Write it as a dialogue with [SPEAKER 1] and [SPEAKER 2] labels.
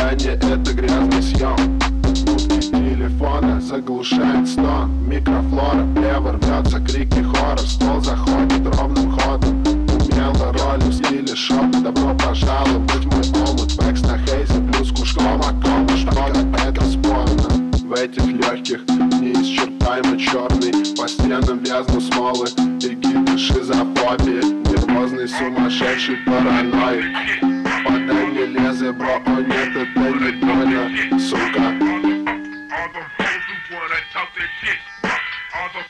[SPEAKER 1] Свидание — это грязный съем. Гудки телефона заглушает стон. Микрофлора, влево рвется, крики хора. Стол заходит ровным ходом. Умело роль в стиле шоп. Добро пожаловать в мой омут. Бэкс на хейзе, плюс кушком окома. Что-то это спорно. В этих легких неисчерпаемо черный. По стенам вязну смолы и гидры шизофобии. Нервозный, сумасшедший параноик. Подай мне лезвие, бро, о нет, это не больно, сука.